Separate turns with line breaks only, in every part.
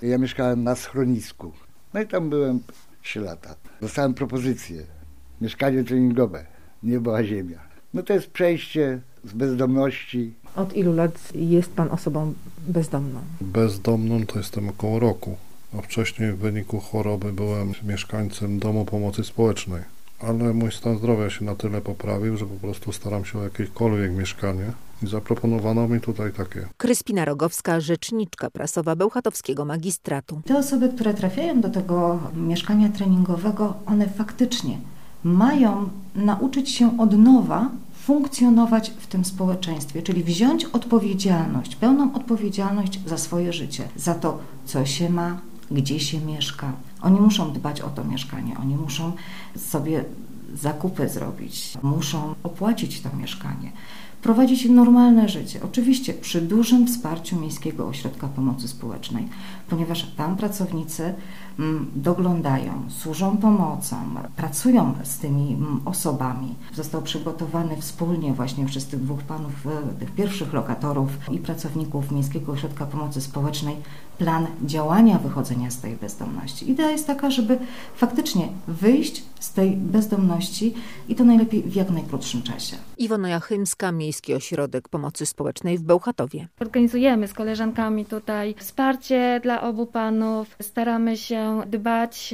Ja mieszkałem na schronisku. No i tam byłem 3 lata. Dostałem propozycję. Mieszkanie treningowe. Niebo a ziemia. No to jest przejście z bezdomności.
Od ilu lat jest pan osobą bezdomną?
Bezdomną to jestem około roku, a wcześniej w wyniku choroby byłem mieszkańcem Domu Pomocy Społecznej. Ale mój stan zdrowia się na tyle poprawił, że po prostu staram się o jakiekolwiek mieszkanie i zaproponowano mi tutaj takie.
Kryspina Rogowska, rzeczniczka prasowa bełchatowskiego magistratu.
Te osoby, które trafiają do tego mieszkania treningowego, one faktycznie mają nauczyć się od nowa funkcjonować w tym społeczeństwie, czyli wziąć odpowiedzialność, pełną odpowiedzialność za swoje życie, za to, co się ma, gdzie się mieszka. Oni muszą dbać o to mieszkanie, oni muszą sobie zakupy zrobić, muszą opłacić to mieszkanie, prowadzić normalne życie. Oczywiście przy dużym wsparciu Miejskiego Ośrodka Pomocy Społecznej, ponieważ tam pracownicy doglądają, służą pomocą, pracują z tymi osobami. Został przygotowany wspólnie właśnie przez tych 2 panów, tych pierwszych lokatorów i pracowników Miejskiego Ośrodka Pomocy Społecznej plan działania wychodzenia z tej bezdomności. Idea jest taka, żeby faktycznie wyjść z tej bezdomności i to najlepiej w jak najkrótszym czasie.
Iwona Jachymska, Miejski Ośrodek Pomocy Społecznej w Bełchatowie.
Organizujemy z koleżankami tutaj wsparcie dla obu panów. Staramy się dbać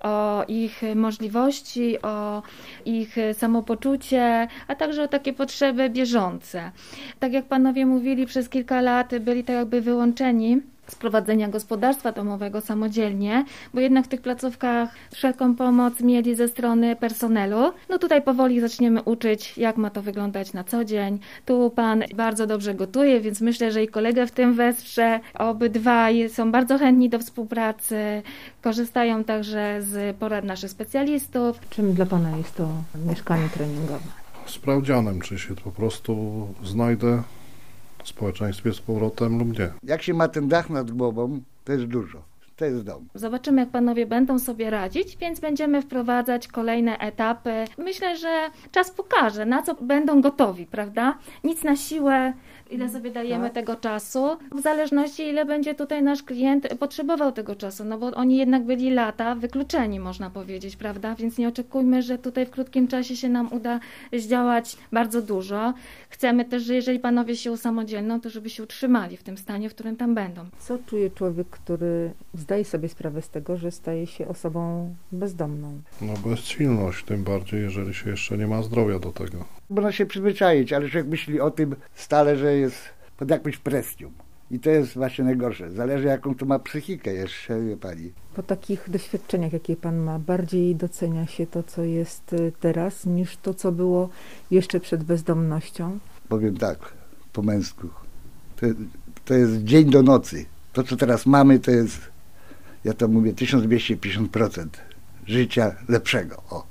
o ich możliwości, o ich samopoczucie, a także o takie potrzeby bieżące. Tak jak panowie mówili, przez kilka lat byli tak jakby wyłączeni z prowadzenia gospodarstwa domowego samodzielnie, bo jednak w tych placówkach wszelką pomoc mieli ze strony personelu. No tutaj powoli zaczniemy uczyć, jak ma to wyglądać na co dzień. Tu pan bardzo dobrze gotuje, więc myślę, że i kolegę w tym wesprze. Obydwaj są bardzo chętni do współpracy, korzystają także z porad naszych specjalistów.
Czym dla pana jest to mieszkanie treningowe?
Sprawdzianem, czy się po prostu znajdę w społeczeństwie z powrotem lub nie.
Jak się ma ten dach nad głową, to jest dużo. To jest dom.
Zobaczymy, jak panowie będą sobie radzić, więc będziemy wprowadzać kolejne etapy. Myślę, że czas pokaże, na co będą gotowi, prawda? Nic na siłę, ile sobie dajemy tego czasu, w zależności ile będzie tutaj nasz klient potrzebował tego czasu, no bo oni jednak byli lata wykluczeni, można powiedzieć, prawda? Więc nie oczekujmy, że tutaj w krótkim czasie się nam uda zdziałać bardzo dużo. Chcemy też, że jeżeli panowie się usamodzielnią, to żeby się utrzymali w tym stanie, w którym tam będą.
Co czuje człowiek, który zdaje sobie sprawę z tego, że staje się osobą bezdomną?
No bezsilność, tym bardziej, jeżeli się jeszcze nie ma zdrowia do tego.
Można się przyzwyczaić, ale człowiek myśli o tym stale, że jest pod jakąś presją. I to jest właśnie najgorsze. Zależy, jaką to ma psychikę jeszcze, wie pani.
Po takich doświadczeniach, jakie pan ma, bardziej docenia się to, co jest teraz, niż to, co było jeszcze przed bezdomnością?
Powiem tak, po męsku. To jest dzień do nocy. To, co teraz mamy, to jest, ja to mówię, 1250% życia lepszego. O.